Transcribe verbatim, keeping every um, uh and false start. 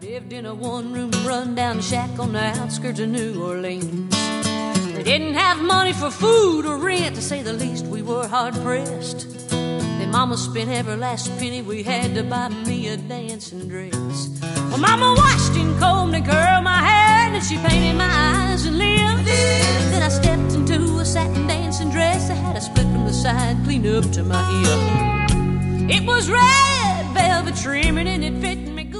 Lived in a one-room run-down shack on the outskirts of New Orleans. We didn't have money for food or rent, to say the least. We were hard-pressed. Then Mama spent every last penny we had to buy me a dancing dress. Well, Mama washed and combed and curled my hair, and she painted my eyes and lips. Then I stepped into a satin dancing dress that had a split from the side clean up to my hip. It was red velvet trimming and it fit me